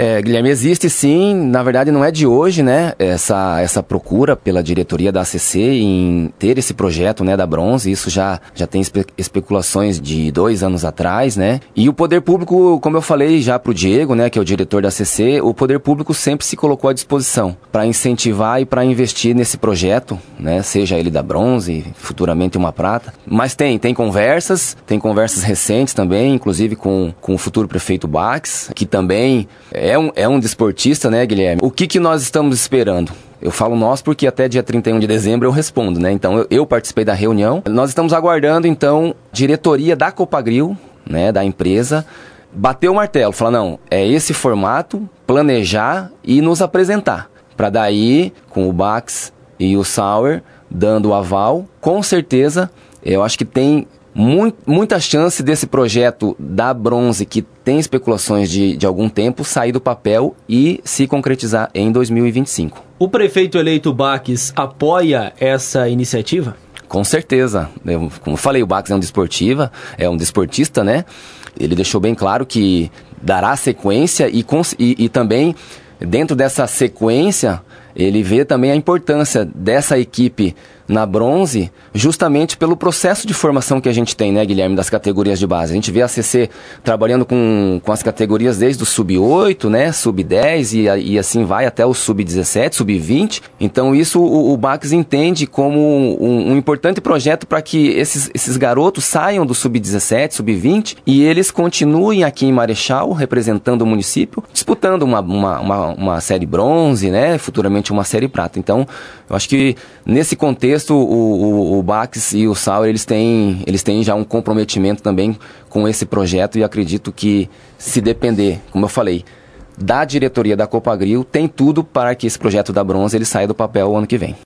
Guilherme, existe sim, na verdade não é de hoje, né, essa procura pela diretoria da ACC em ter esse projeto, né, da bronze. Isso já tem especulações de 2 anos atrás, né, e o poder público, como eu falei já pro Diego, né, que é o diretor da ACC, o poder público sempre se colocou à disposição para incentivar e para investir nesse projeto, né, seja ele da bronze, futuramente uma prata, mas tem conversas recentes também, inclusive com o futuro prefeito Bax, que também é um desportista, né, Guilherme? O que nós estamos esperando? Eu falo nós porque até dia 31 de dezembro eu respondo, né? Então eu participei da reunião. Nós estamos aguardando, então, diretoria da Copagril, né, da empresa, bater o martelo, falar, não, é esse formato, planejar e nos apresentar. Para daí, com o Bax e o Sauer dando o aval, com certeza, eu acho que tem muita chance desse projeto da bronze, que tem especulações de algum tempo, sair do papel e se concretizar em 2025. O prefeito eleito Bax apoia essa iniciativa? Com certeza. Como eu falei, o Bax é um desportista, né? Ele deixou bem claro que dará sequência e também, dentro dessa sequência, ele vê também a importância dessa equipe na bronze, justamente pelo processo de formação que a gente tem, né, Guilherme, das categorias de base. A gente vê a ACC trabalhando com as categorias desde o sub-8, né, sub-10 e assim vai até o sub-17, sub-20. Então isso o Bax entende como um importante projeto para que esses garotos saiam do sub-17, sub-20 e eles continuem aqui em Marechal, representando o município, disputando uma série bronze, né, futuramente uma série prata. Então, eu acho que nesse contexto o Bax e o Sauer, eles têm já um comprometimento também com esse projeto e acredito que, se depender, como eu falei, da diretoria da Copagril, tem tudo para que esse projeto da bronze ele saia do papel o ano que vem.